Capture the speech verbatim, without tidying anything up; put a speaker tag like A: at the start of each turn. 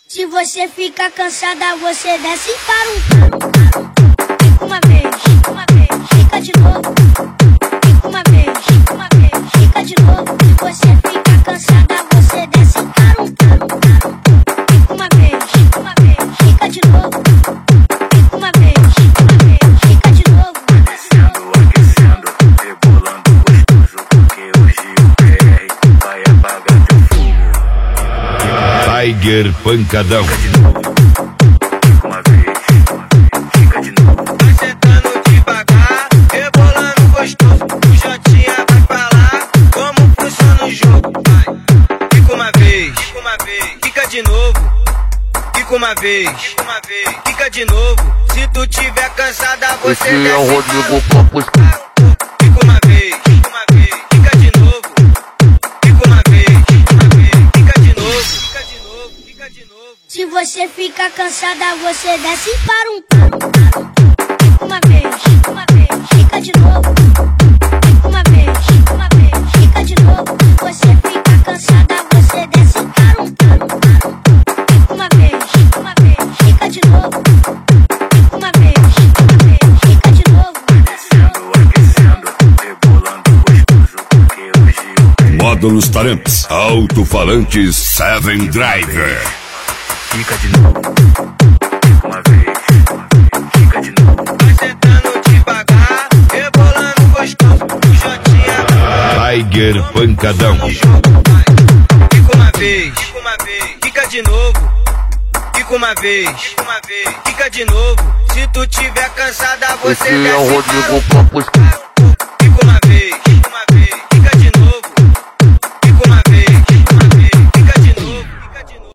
A: Se você fica cansada, você desce para um fica uma vez, uma vez, fica de novo. Fica uma vez, uma vez, fica de novo. Se você fica cansada, você desce para um fica uma vez, uma vez, fica de novo. Fica uma vez, uma vez, fica de novo.
B: Descendo, aquecendo, rebolando gostoso, porque hoje o P R vai apagar teu fogo.
C: Tiger Pancadão.
B: Fica de novo, fica uma vez, fica de novo.
D: Vai sentando devagar, rebolando gostoso. O Jotinha vai falar como funciona o jogo. Vai, fica uma vez, fica uma vez, fica de novo. Fica uma vez, fica uma vez, fica de novo. Se tu tiver cansada, você
E: Esse
D: desce
E: é o
D: para
E: Rodrigo
D: o
E: Campos.
D: fica uma vez, fica uma vez, fica de novo. Fica uma vez, fica uma vez, fica de novo. Fica de novo, fica de novo.
A: Se você fica cansada, você desce para um fica uma vez, uma vez, fica de novo. Fica uma vez, uma vez, fica de novo. Se você fica cansada, você desce para um fica uma vez, uma vez, fica de novo. Fica uma vez, uma vez, fica de novo.
B: Descendo, aquecendo, rebolando gostoso, porque hoje o P R
C: Módulos Taramps. Alto-falantes Seven Driver.
B: fica de novo. Fica uma vez, fica de novo.
D: Vai sentando devagar, rebolando gostoso. O Jotinha
C: Tiger Pancadão.
D: no jogo. Vai, fica uma vez, fica uma vez, fica de novo. Fica uma vez, fica uma vez, fica de novo. Se tu tiver cansada, você
E: Esse é o
D: desce para
E: Rodrigo
D: o
E: Campos.
D: fica uma vez, fica uma vez, fica